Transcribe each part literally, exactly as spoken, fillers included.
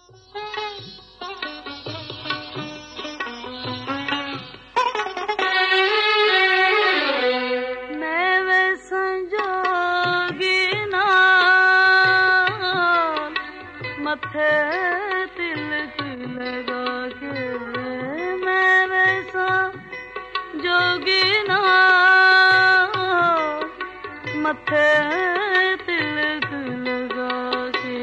मथे तिलक लगा के मैं वैसा जोगी ना मथे तिलक लगा के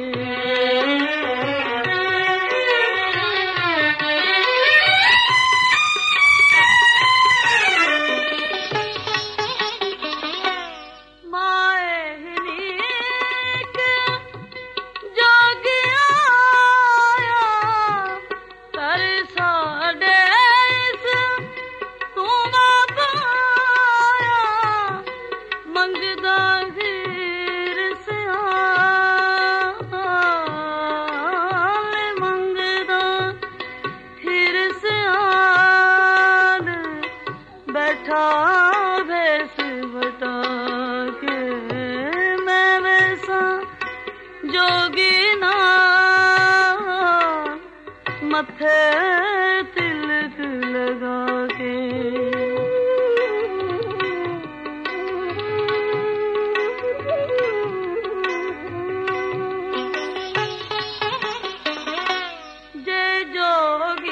भेस बता के मैं वैसा जोगी ना मथे तिलक लगा के जय जोगी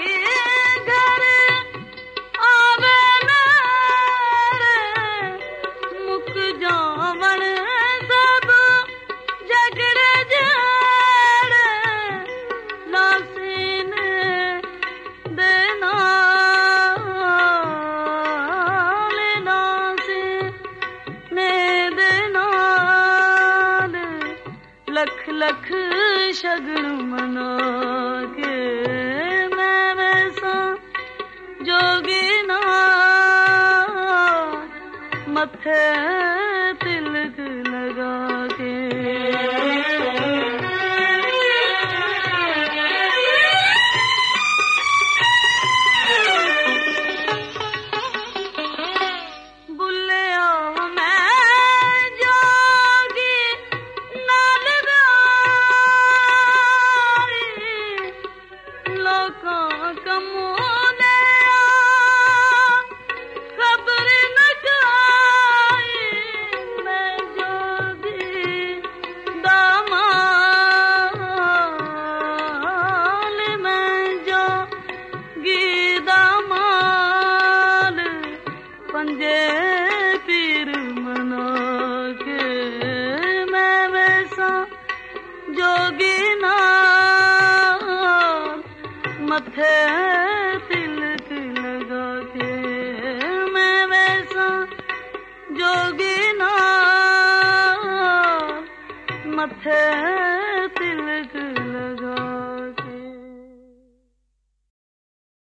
लख लख शगन मना के मैं वैसा जोगी ना मथे तिलक लगा के पंजे पीर मना के मैं वैसा जोगी ना मथे तिलक लगा के मैं वैसा जोगी ना मथे